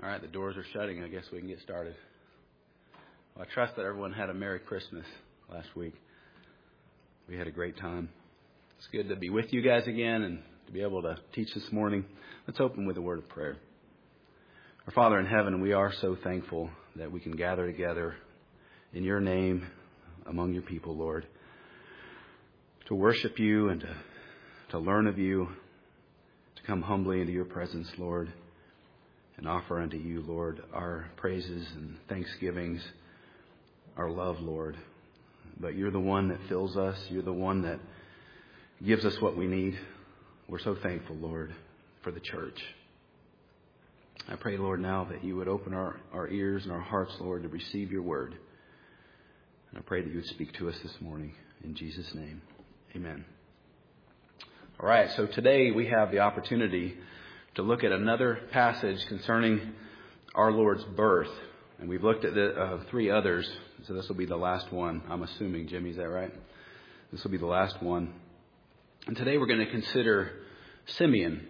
All right, the doors are shutting. I guess we can get started. Well, I trust that everyone had a Merry Christmas last week. We had a great time. It's good to be with you guys again and to be able to teach this morning. Let's open with a word of prayer. Our Father in heaven, we are so thankful that we can gather together in your name among your people, Lord, to worship you and to learn of you, to come humbly into your presence, Lord, and offer unto you, Lord, our praises and thanksgivings, our love, Lord. But you're the one that fills us. You're the one that gives us what we need. We're so thankful, Lord, for the church. I pray, Lord, now that you would open our ears and our hearts, Lord, to receive your word. And I pray that you would speak to us this morning. In Jesus' name, amen. All right, so today we have the opportunity to look at another passage concerning our Lord's birth. And we've looked at the three others, so this will be the last one. I'm assuming, Jimmy, is that right? This will be the last one. And today we're going to consider Simeon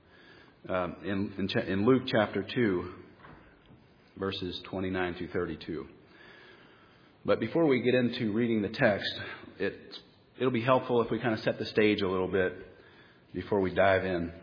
in Luke chapter 2, verses 29 through 32. But before we get into reading the text, it'll be helpful if we kind of set the stage a little bit before we dive in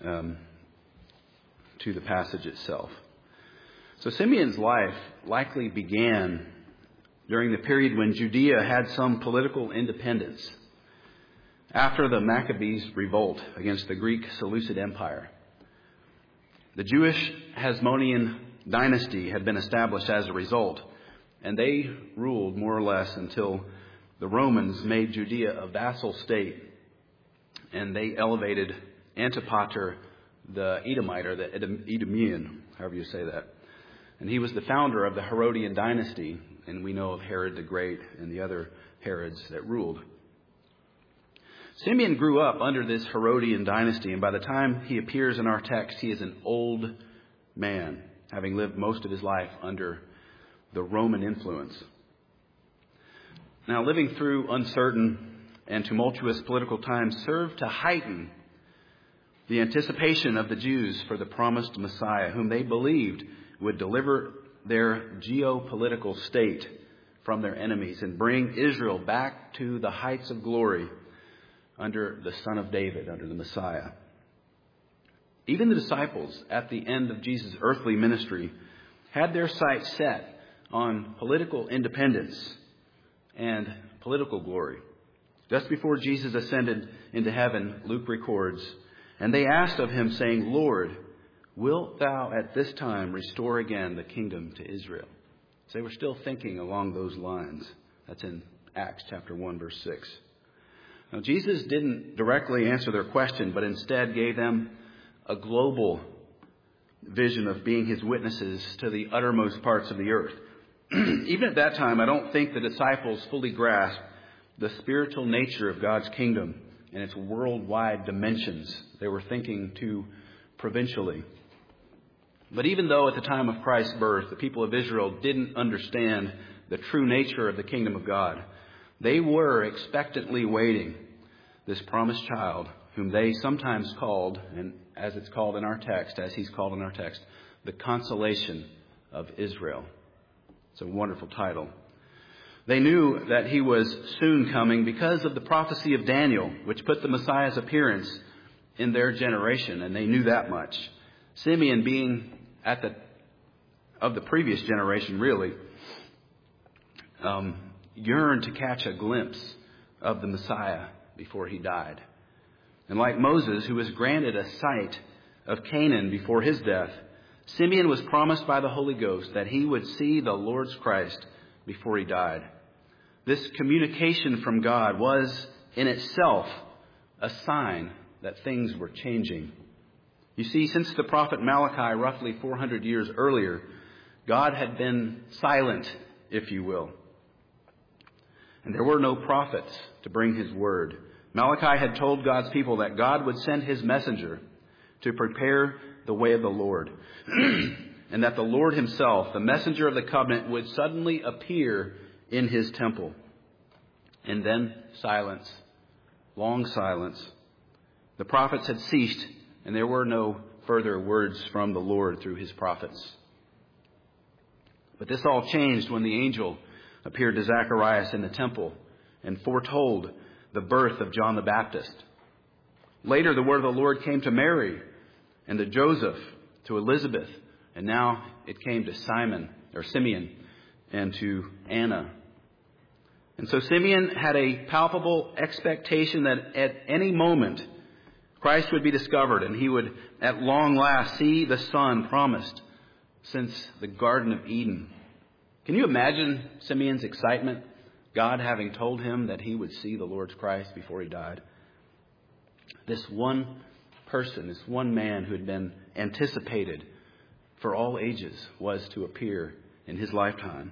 to the passage itself. So Simeon's life likely began during the period when Judea had some political independence after the Maccabees revolt against the Greek Seleucid Empire. The Jewish Hasmonean dynasty had been established as a result, and they ruled more or less until the Romans made Judea a vassal state, and they elevated Antipater the Edomite, or the Edomian, however you say that. And he was the founder of the Herodian dynasty, and we know of Herod the Great and the other Herods that ruled. Simeon grew up under this Herodian dynasty, and by the time he appears in our text, he is an old man, having lived most of his life under the Roman influence. Now, living through uncertain and tumultuous political times served to heighten the anticipation of the Jews for the promised Messiah, whom they believed would deliver their geopolitical state from their enemies and bring Israel back to the heights of glory under the Son of David, under the Messiah. Even the disciples at the end of Jesus' earthly ministry had their sights set on political independence and political glory. Just before Jesus ascended into heaven, Luke records, and they asked of him, saying, Lord, wilt thou at this time restore again the kingdom to Israel? So they were still thinking along those lines. That's in Acts chapter 1, verse 6. Now, Jesus didn't directly answer their question, but instead gave them a global vision of being his witnesses to the uttermost parts of the earth. Even at that time, I don't think the disciples fully grasped the spiritual nature of God's kingdom and its worldwide dimensions. They were thinking too provincially. But even though at the time of Christ's birth, the people of Israel didn't understand the true nature of the kingdom of God, they were expectantly waiting this promised child, whom they sometimes called, and as he's called in our text, the consolation of Israel. It's a wonderful title. They knew that he was soon coming because of the prophecy of Daniel, which put the Messiah's appearance in their generation, and they knew that much. Simeon, being of the previous generation, really, yearned to catch a glimpse of the Messiah before he died. And like Moses, who was granted a sight of Canaan before his death, Simeon was promised by the Holy Ghost that he would see the Lord's Christ before he died. This communication from God was in itself a sign that things were changing. You see, since the prophet Malachi, roughly 400 years earlier, God had been silent, if you will. And there were no prophets to bring his word. Malachi had told God's people that God would send his messenger to prepare the way of the Lord. And that the Lord himself, the messenger of the covenant, would suddenly appear in his temple. And then silence, long silence. The prophets had ceased, and there were no further words from the Lord through his prophets But this all changed when the angel appeared to Zacharias in the temple and foretold the birth of John the Baptist. Later, the word of the Lord came to Mary and to Joseph, to Elizabeth, and now it came to Simeon, and to Anna. And so Simeon had a palpable expectation that at any moment Christ would be discovered and he would at long last see the Son promised since the Garden of Eden. Can you imagine Simeon's excitement, God having told him that he would see the Lord's Christ before he died? This one person, this one man who had been anticipated for all ages was to appear in his lifetime.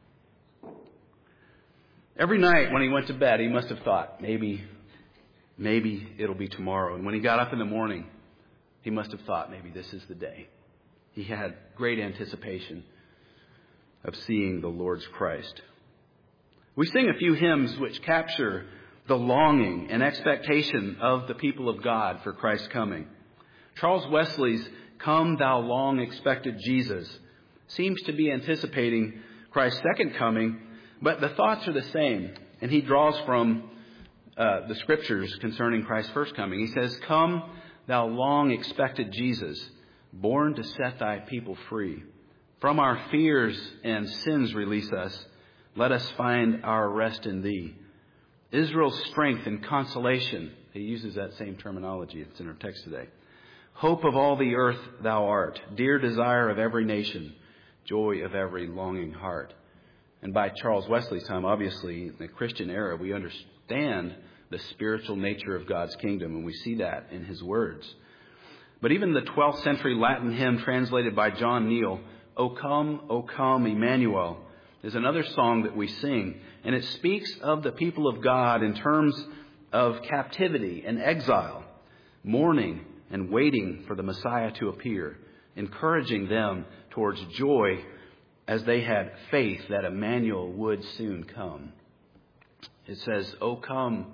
Every night when he went to bed, he must have thought, maybe it'll be tomorrow. And when he got up in the morning, he must have thought, maybe this is the day. He had great anticipation of seeing the Lord's Christ. We sing a few hymns which capture the longing and expectation of the people of God for Christ's coming. Charles Wesley's "Come Thou Long Expected Jesus" seems to be anticipating Christ's second coming, but the thoughts are the same. And he draws from the scriptures concerning Christ's first coming. He says, "Come, thou long expected Jesus, born to set thy people free. From our fears and sins release us. Let us find our rest in thee. Israel's strength and consolation." He uses that same terminology. It's in our text today. "Hope of all the earth thou art, dear desire of every nation, joy of every longing heart." And by Charles Wesley's time, obviously, in the Christian era, we understand the spiritual nature of God's kingdom, and we see that in his words. But even the 12th century Latin hymn translated by John Neal, O come, Emmanuel," is another song that we sing, and it speaks of the people of God in terms of captivity and exile, mourning and waiting for the Messiah to appear, encouraging them towards joy as they had faith that Emmanuel would soon come. It says, O come,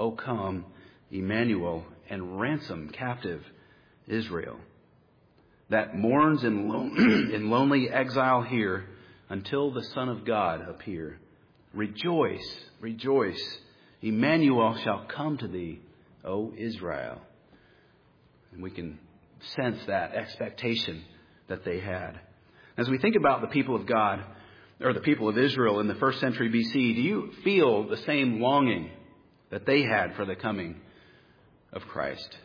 Emmanuel, and ransom captive Israel, that mourns in lonely exile here until the Son of God appear. Rejoice, rejoice, Emmanuel shall come to thee, O Israel. And we can sense that expectation that they had. As we think about the people of God, or the people of Israel in the first century BC, do you feel the same longing that they had for the coming of Christ?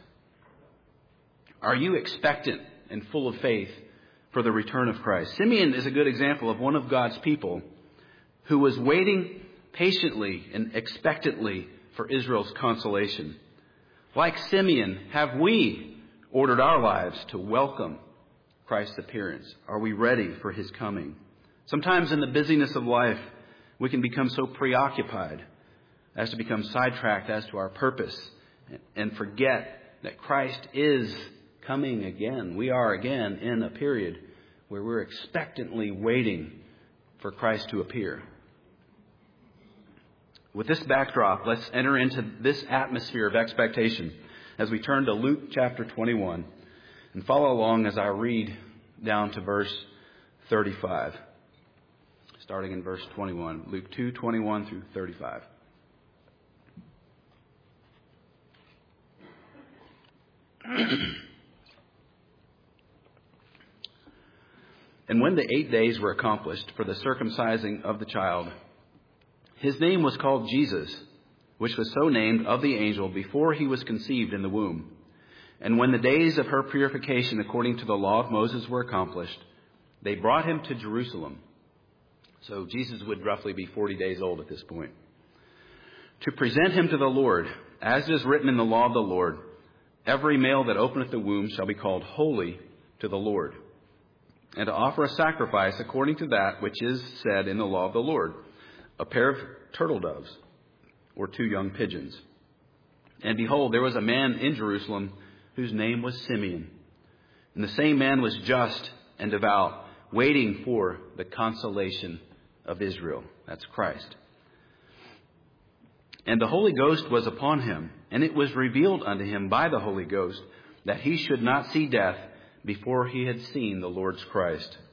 Are you expectant and full of faith for the return of Christ? Simeon is a good example of one of God's people who was waiting patiently and expectantly for Israel's consolation. Like Simeon, have we ordered our lives to welcome Christ's appearance? Are we ready for his coming? Sometimes in the busyness of life, we can become so preoccupied as to become sidetracked as to our purpose and forget that Christ is coming again. We are again in a period where we're expectantly waiting for Christ to appear. With this backdrop, let's enter into this atmosphere of expectation as we turn to Luke chapter 21 and follow along as I read down to verse 35. Starting in verse 21, Luke 2:21 through 35. And when the 8 days were accomplished for the circumcising of the child, his name was called Jesus, which was so named of the angel before he was conceived in the womb. And when the days of her purification according to the law of Moses were accomplished, they brought him to Jerusalem. So Jesus would roughly be 40 days old at this point. To present him to the Lord, as is written in the law of the Lord, every male that openeth the womb shall be called holy to the Lord, and to offer a sacrifice according to that which is said in the law of the Lord, a pair of turtle doves or 2 young pigeons. And behold, there was a man in Jerusalem whose name was Simeon. And the same man was just and devout, waiting for the consolation of Israel. That's Christ. And the Holy Ghost was upon him, and it was revealed unto him by the Holy Ghost that he should not see death before he had seen the Lord's Christ.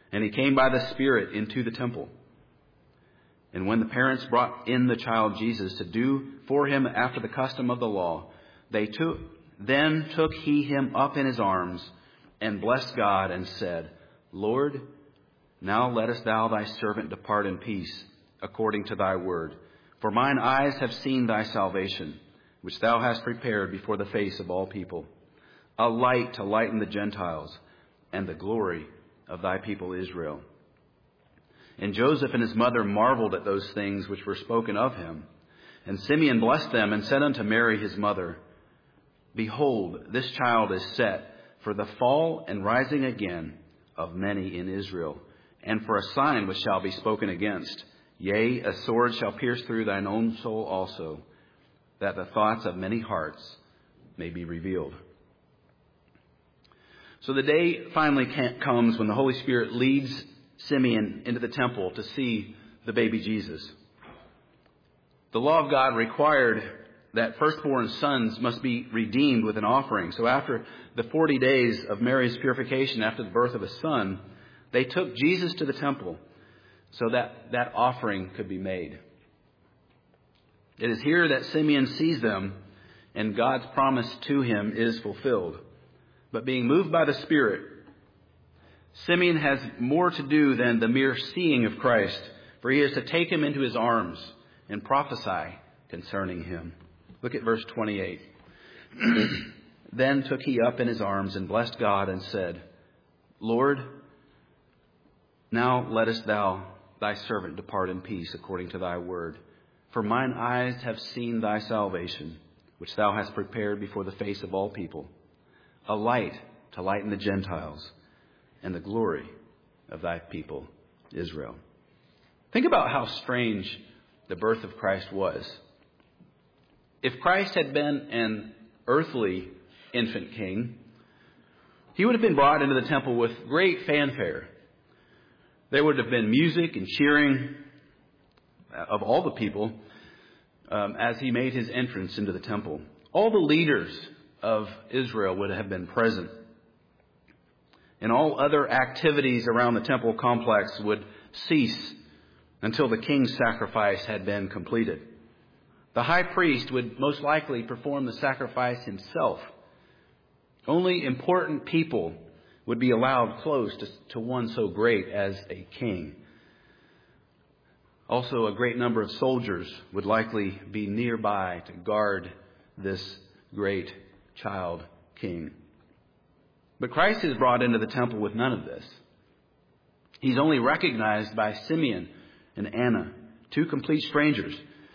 And he came by the Spirit into the temple. And when the parents brought in the child Jesus to do for him after the custom of the law, then took he him up in his arms and blessed God and said, Lord, now lettest thou thy servant depart in peace, according to thy word. For mine eyes have seen thy salvation, which thou hast prepared before the face of all people, a light to lighten the Gentiles, and the glory of thy people Israel. And Joseph and his mother marveled at those things which were spoken of him. And Simeon blessed them and said unto Mary his mother, Behold, this child is set for the fall and rising again of many in Israel, and for a sign which shall be spoken against. Yea, a sword shall pierce through thine own soul also, that the thoughts of many hearts may be revealed. So the day finally comes when the Holy Spirit leads Simeon into the temple to see the baby Jesus. The law of God required that firstborn sons must be redeemed with an offering. So after the 40 days of Mary's purification after the birth of a son, they took Jesus to the temple so that that offering could be made. It is here that Simeon sees them and God's promise to him is fulfilled. But being moved by the Spirit, Simeon has more to do than the mere seeing of Christ, for he is to take him into his arms and prophesy concerning him. Look at verse 28. Then took he up in his arms and blessed God and said, Lord, now lettest thou thy servant depart in peace according to thy word. For mine eyes have seen thy salvation, which thou hast prepared before the face of all people, a light to lighten the Gentiles, and the glory of thy people Israel. Think about how strange the birth of Christ was. If Christ had been an earthly infant king, he would have been brought into the temple with great fanfare. There would have been music and cheering of all the people as he made his entrance into the temple. All the leaders of Israel would have been present. And all other activities around the temple complex would cease until the king's sacrifice had been completed. The high priest would most likely perform the sacrifice himself. Only important people would be allowed close to one so great as a king. Also, a great number of soldiers would likely be nearby to guard this great child king. But Christ is brought into the temple with none of this. He's only recognized by Simeon and Anna, two complete strangers,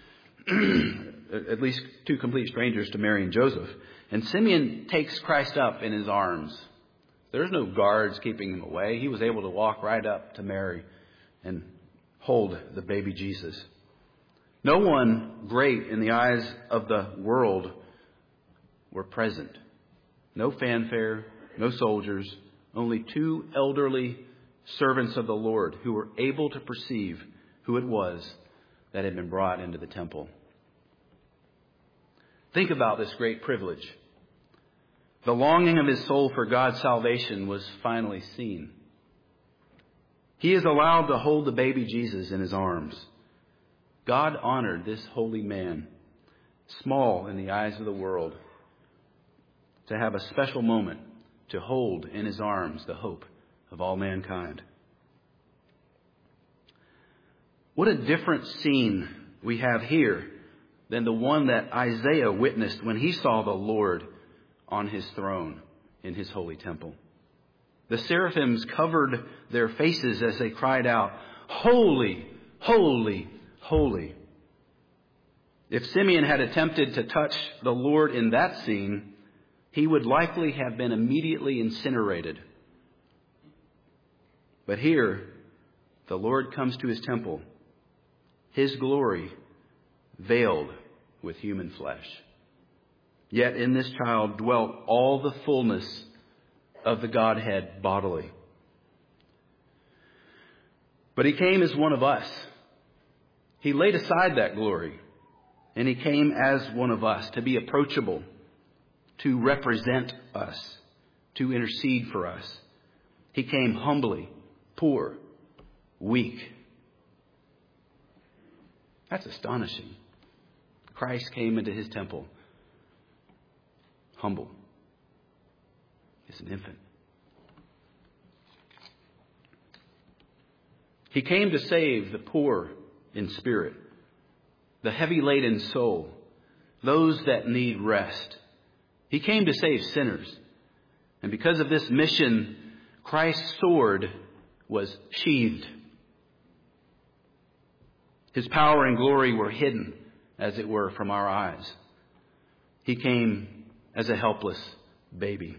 at least two complete strangers to Mary and Joseph. And Simeon takes Christ up in his arms. There's no guards keeping him away. He was able to walk right up to Mary and hold the baby Jesus. No one great in the eyes of the world were present. No fanfare, no soldiers, only two elderly servants of the Lord who were able to perceive who it was that had been brought into the temple. Think about this great privilege. The longing of his soul for God's salvation was finally seen. He is allowed to hold the baby Jesus in his arms. God honored this holy man, small in the eyes of the world, to have a special moment to hold in his arms the hope of all mankind. What a different scene we have here than the one that Isaiah witnessed when he saw the Lord on his throne in his holy temple. The seraphims covered their faces as they cried out, Holy, holy, holy. If Simeon had attempted to touch the Lord in that scene, he would likely have been immediately incinerated. But here, the Lord comes to his temple, his glory veiled with human flesh. Yet in this child dwelt all the fullness of the Godhead bodily. But he came as one of us. He laid aside that glory, and he came as one of us to be approachable, to represent us, to intercede for us. He came humbly poor, weak. That's astonishing. Christ came into his temple humble. As an infant. He came to save the poor in spirit, the heavy-laden soul, those that need rest. He came to save sinners. And because of this mission, Christ's sword was sheathed. His power and glory were hidden, as it were, from our eyes. He came as a helpless baby.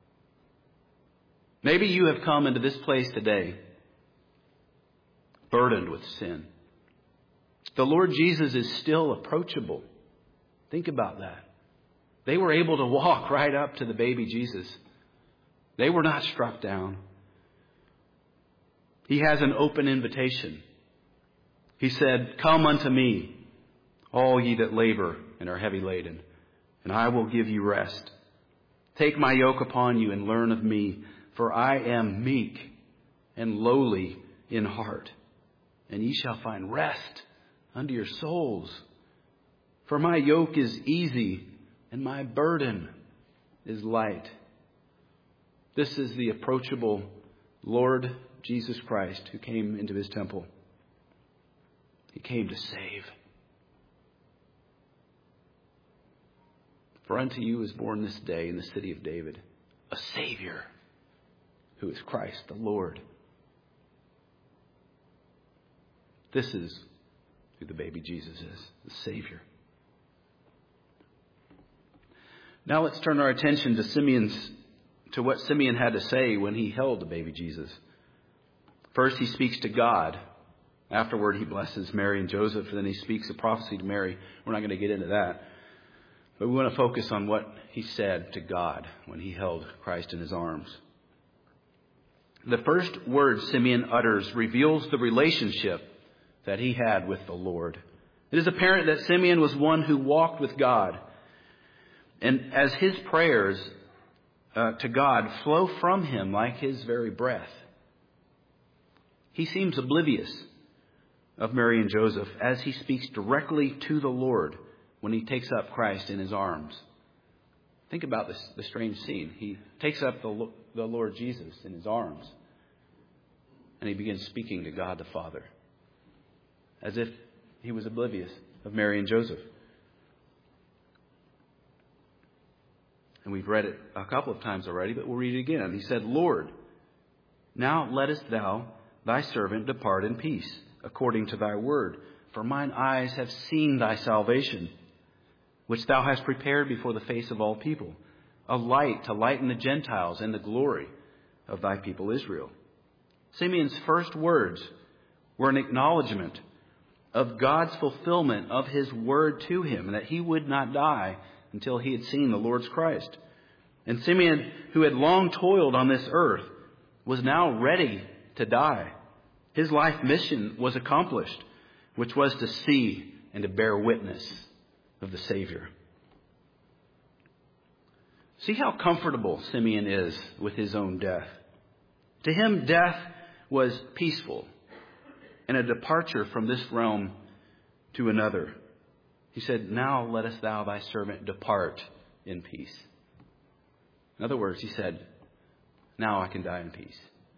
Maybe you have come into this place today burdened with sin. The Lord Jesus is still approachable. Think about that. They were able to walk right up to the baby Jesus. They were not struck down. He has an open invitation. He said, "Come unto me, all ye that labor and are heavy laden, and I will give you rest. Take my yoke upon you and learn of me, for I am meek and lowly in heart, and ye shall find rest unto your souls. For my yoke is easy and my burden is light." This is the approachable Lord Jesus Christ who came into his temple. He came to save. For unto you is born this day in the city of David a Savior, who is Christ the Lord. This is who the baby Jesus is, the Savior. Now let's turn our attention to what Simeon had to say when he held the baby Jesus. First, he speaks to God. Afterward, he blesses Mary and Joseph, and then he speaks a prophecy to Mary. We're not going to get into that. But we want to focus on what he said to God when he held Christ in his arms. The first word Simeon utters reveals the relationship that he had with the Lord. It is apparent that Simeon was one who walked with God. And as his prayers to God flow from him like his very breath, he seems oblivious of Mary and Joseph as he speaks directly to the Lord when he takes up Christ in his arms. Think about the strange scene. He takes up the Lord Jesus in his arms, and he begins speaking to God the Father as if he was oblivious of Mary and Joseph. And we've read it a couple of times already, but we'll read it again. He said, "Lord, now lettest thou thy servant depart in peace, according to thy word. For mine eyes have seen thy salvation, which thou hast prepared before the face of all people, a light to lighten the Gentiles and the glory of thy people Israel." Simeon's first words were an acknowledgement of God's fulfillment of his word to him, and that he would not die until he had seen the Lord's Christ. And Simeon, who had long toiled on this earth, was now ready to die. His life mission was accomplished, which was to see and to bear witness of the Savior. See how comfortable Simeon is with his own death. To him, death was peaceful and a departure from this realm to another. He said, "Now lettest thou thy servant depart in peace." In other words, he said, "Now I can die in peace."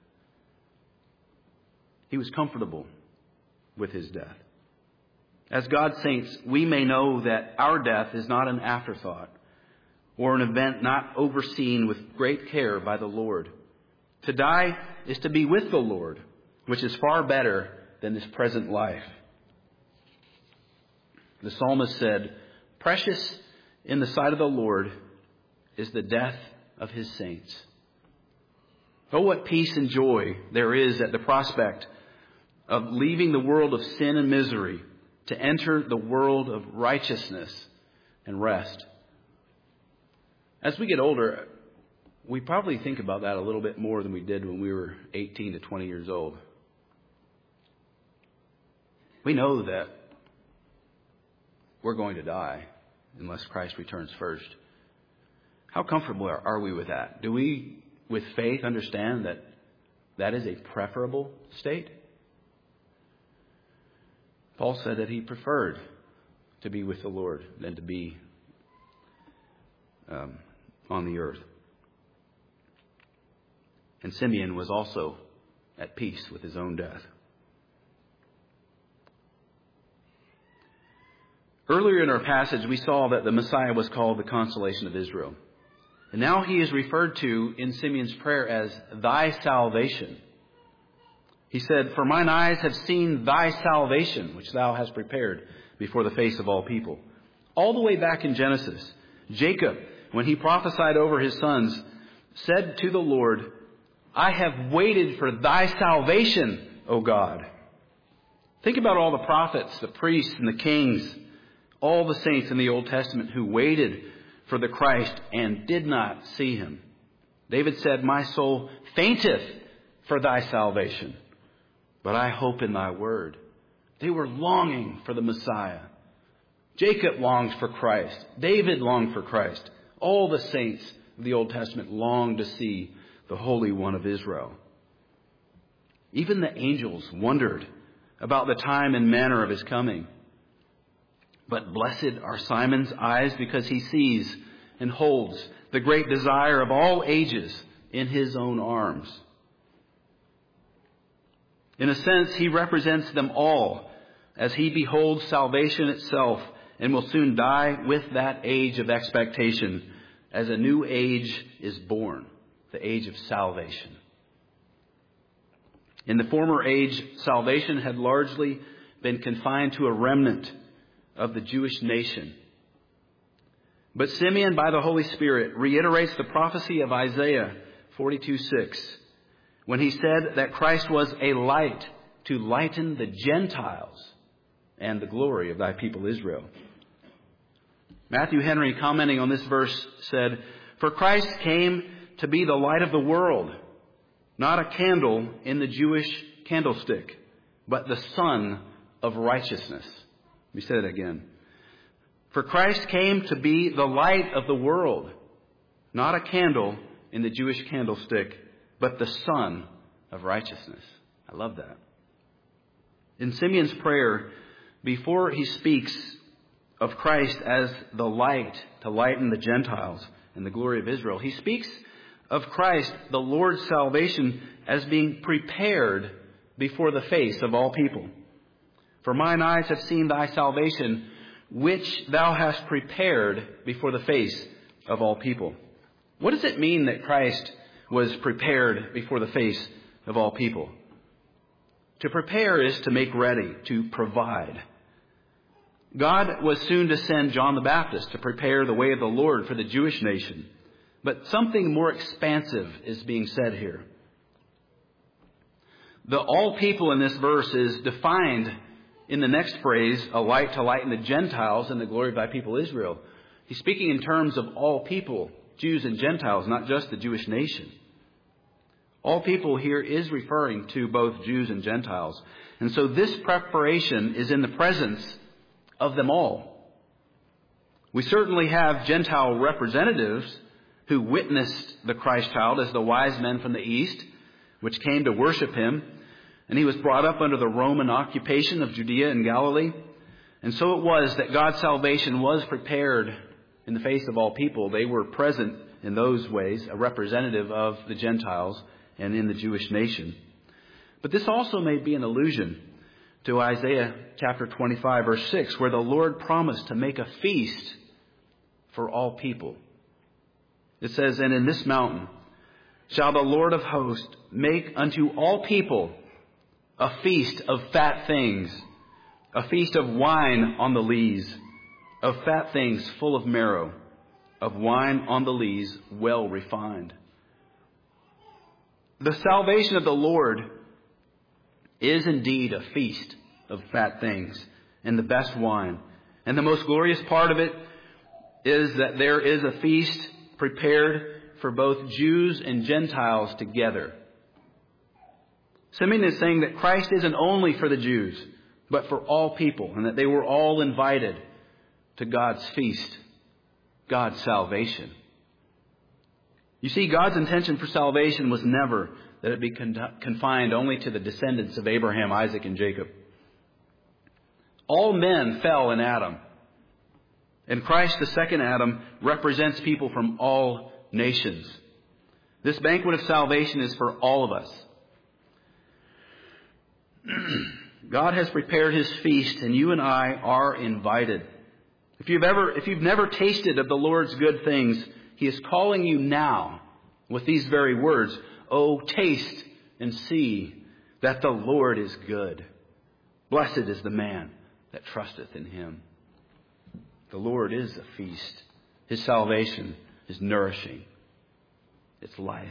He was comfortable with his death. As God's saints, we may know that our death is not an afterthought or an event not overseen with great care by the Lord. To die is to be with the Lord, which is far better than this present life. The psalmist said, "Precious in the sight of the Lord is the death of his saints." Oh, what peace and joy there is at the prospect of leaving the world of sin and misery to enter the world of righteousness and rest. As we get older, we probably think about that a little bit more than we did when we were 18 to 20 years old. We know that we're going to die unless Christ returns first. How comfortable are we with that? Do we, with faith, understand that that is a preferable state? Paul said that he preferred to be with the Lord than to be on the earth. And Simeon was also at peace with his own death. Earlier in our passage, we saw that the Messiah was called the Consolation of Israel. And now he is referred to in Simeon's prayer as thy salvation. He said, "For mine eyes have seen thy salvation, which thou hast prepared before the face of all people." All the way back in Genesis, Jacob, when he prophesied over his sons, said to the Lord, "I have waited for thy salvation, O God." Think about all the prophets, the priests, and the kings, all the saints in the Old Testament who waited for the Christ and did not see him. David said, "My soul fainteth for thy salvation, but I hope in thy word." They were longing for the Messiah. Jacob longed for Christ. David longed for Christ. All the saints of the Old Testament longed to see the Holy One of Israel. Even the angels wondered about the time and manner of his coming. But blessed are Simon's eyes, because he sees and holds the great desire of all ages in his own arms. In a sense, he represents them all as he beholds salvation itself and will soon die with that age of expectation as a new age is born, the age of salvation. In the former age, salvation had largely been confined to a remnant of the Jewish nation. But Simeon, by the Holy Spirit, reiterates the prophecy of Isaiah 42:6, when he said that Christ was a light to lighten the Gentiles and the glory of thy people Israel. Matthew Henry, commenting on this verse, said, "For Christ came to be the light of the world, not a candle in the Jewish candlestick, but the sun of righteousness." Let me say that again. For Christ came to be the light of the world, not a candle in the Jewish candlestick, but the sun of righteousness. I love that. In Simeon's prayer, before he speaks of Christ as the light to lighten the Gentiles and the glory of Israel, he speaks of Christ, the Lord's salvation, as being prepared before the face of all people. "For mine eyes have seen thy salvation, which thou hast prepared before the face of all people." What does it mean that Christ was prepared before the face of all people? To prepare is to make ready, to provide. God was soon to send John the Baptist to prepare the way of the Lord for the Jewish nation. But something more expansive is being said here. The all people in this verse is defined in the next phrase, a light to lighten the Gentiles and the glory of thy people Israel. He's speaking in terms of all people, Jews and Gentiles, not just the Jewish nation. All people here is referring to both Jews and Gentiles. And so this preparation is in the presence of them all. We certainly have Gentile representatives who witnessed the Christ child as the wise men from the east, which came to worship him. And he was brought up under the Roman occupation of Judea and Galilee. And so it was that God's salvation was prepared in the face of all people. They were present in those ways, a representative of the Gentiles and in the Jewish nation. But this also may be an allusion to Isaiah chapter 25, verse 6, where the Lord promised to make a feast for all people. It says, "And in this mountain shall the Lord of hosts make unto all people a feast of fat things, a feast of wine on the lees, of fat things full of marrow, of wine on the lees well refined." The salvation of the Lord is indeed a feast of fat things and the best wine. And the most glorious part of it is that there is a feast prepared for both Jews and Gentiles together. Simeon is saying that Christ isn't only for the Jews, but for all people, and that they were all invited to God's feast, God's salvation. You see, God's intention for salvation was never that it be confined only to the descendants of Abraham, Isaac, and Jacob. All men fell in Adam. And Christ, the second Adam, represents people from all nations. This banquet of salvation is for all of us. God has prepared His feast, and you and I are invited. If you've never tasted of the Lord's good things, He is calling you now with these very words. Oh, taste and see that the Lord is good. Blessed is the man that trusteth in Him. The Lord is a feast. His salvation is nourishing. It's life.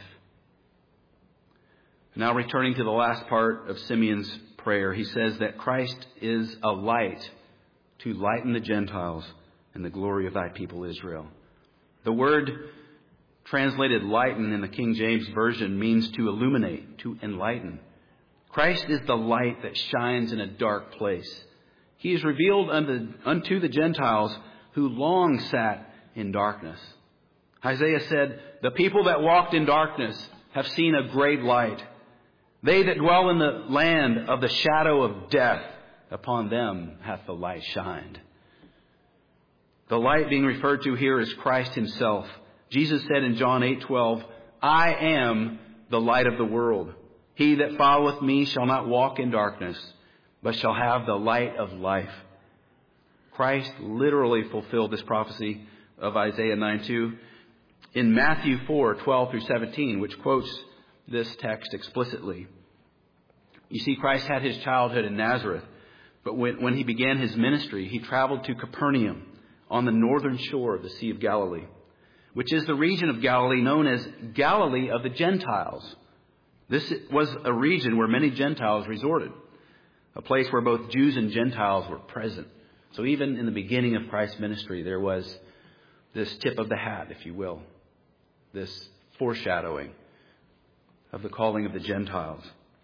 Now returning to the last part of Simeon's prayer, he says that Christ is a light to lighten the Gentiles and the glory of thy people Israel. The word translated lighten in the King James Version means to illuminate, to enlighten. Christ is the light that shines in a dark place. He is revealed unto the Gentiles who long sat in darkness. Isaiah said, the people that walked in darkness have seen a great light. They that dwell in the land of the shadow of death, upon them hath the light shined. The light being referred to here is Christ Himself. Jesus said in John 8:12, I am the light of the world. He that followeth me shall not walk in darkness, but shall have the light of life. Christ literally fulfilled this prophecy of Isaiah 9:2 in Matthew 4:12 through 17, which quotes this text explicitly. You see, Christ had His childhood in Nazareth, but when He began His ministry, He traveled to Capernaum on the northern shore of the Sea of Galilee, which is the region of Galilee known as Galilee of the Gentiles. This was a region where many Gentiles resorted, a place where both Jews and Gentiles were present. So even in the beginning of Christ's ministry, there was this tip of the hat, if you will, this foreshadowing of the calling of the Gentiles.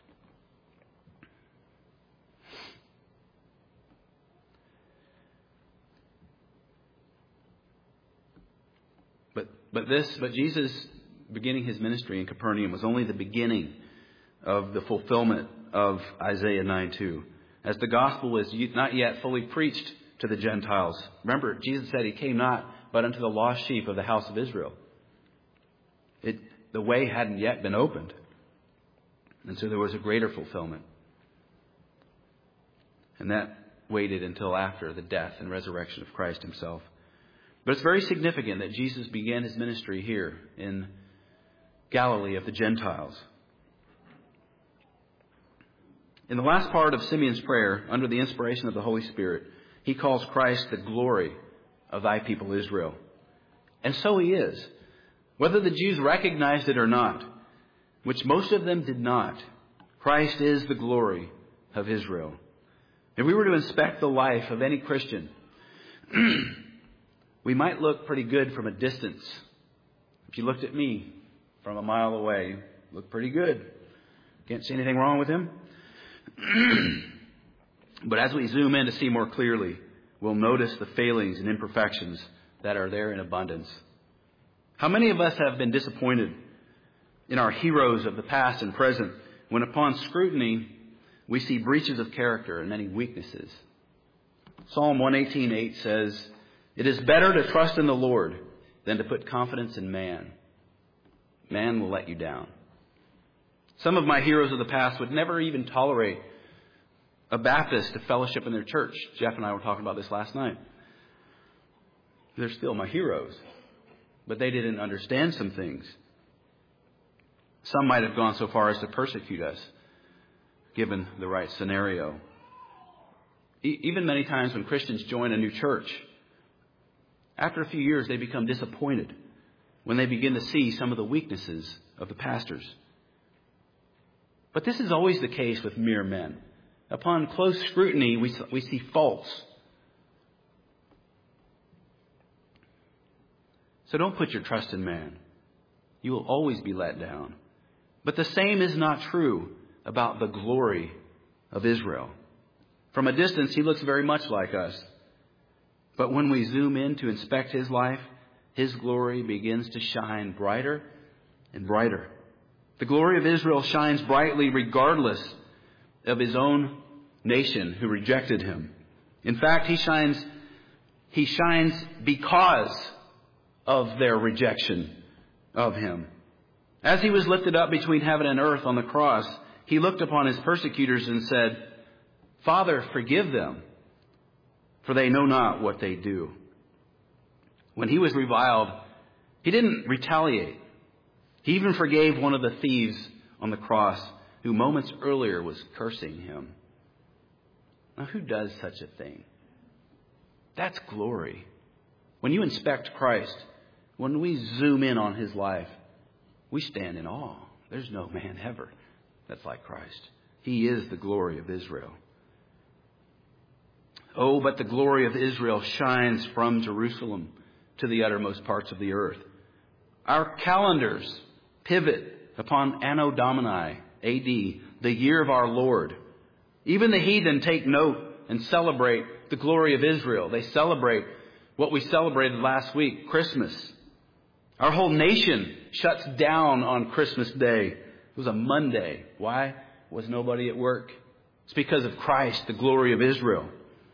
But Jesus beginning His ministry in Capernaum was only the beginning of the fulfillment of Isaiah 9:2. As the gospel is not yet fully preached to the Gentiles. Remember, Jesus said He came not but unto the lost sheep of the house of Israel. The way hadn't yet been opened. And so there was a greater fulfillment. And that waited until after the death and resurrection of Christ Himself. But it's very significant that Jesus began His ministry here in Galilee of the Gentiles. In the last part of Simeon's prayer, under the inspiration of the Holy Spirit, he calls Christ the glory of thy people Israel. And so He is. Whether the Jews recognized it or not, which most of them did not, Christ is the glory of Israel. If we were to inspect the life of any Christian, we might look pretty good from a distance. If you looked at me from a mile away, look pretty good. Can't see anything wrong with him. But as we zoom in to see more clearly, we'll notice the failings and imperfections that are there in abundance. How many of us have been disappointed in our heroes of the past and present when upon scrutiny we see breaches of character and many weaknesses? Psalm 118:8 says, it is better to trust in the Lord than to put confidence in man. Man will let you down. Some of my heroes of the past would never even tolerate a Baptist to fellowship in their church. Jeff and I were talking about this last night. They're still my heroes, but they didn't understand some things. Some might have gone so far as to persecute us, given the right scenario. Even many times when Christians join a new church, after a few years they become disappointed when they begin to see some of the weaknesses of the pastors. But this is always the case with mere men. Upon close scrutiny, we see faults. So don't put your trust in man. You will always be let down. But the same is not true about the glory of Israel. From a distance, he looks very much like us. But when we zoom in to inspect his life, his glory begins to shine brighter and brighter. The glory of Israel shines brightly regardless of his own nation who rejected him. In fact, he shines because of their rejection of him. As he was lifted up between heaven and earth on the cross, he looked upon his persecutors and said, "Father, forgive them, for they know not what they do." When he was reviled, he didn't retaliate. He even forgave one of the thieves on the cross who moments earlier was cursing him. Now, who does such a thing? That's glory. When you inspect Christ, when we zoom in on his life, we stand in awe. There's no man ever that's like Christ. He is the glory of Israel. Oh, but the glory of Israel shines from Jerusalem to the uttermost parts of the earth. Our calendars pivot upon Anno Domini, A.D., the year of our Lord. Even the heathen take note and celebrate the glory of Israel. They celebrate what we celebrated last week, Christmas. Our whole nation shuts down on Christmas Day. It was a Monday. Why? Was nobody at work? It's because of Christ, the glory of Israel.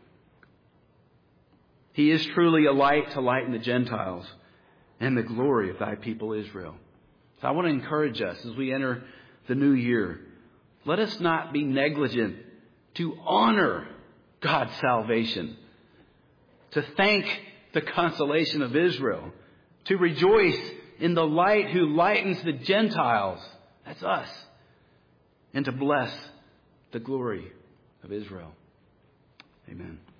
He is truly a light to lighten the Gentiles and the glory of thy people Israel. So I want to encourage us as we enter the new year. Let us not be negligent to honor God's salvation, to thank the consolation of Israel, to rejoice in the light who lightens the Gentiles. That's us. And to bless the glory of Israel. Amen.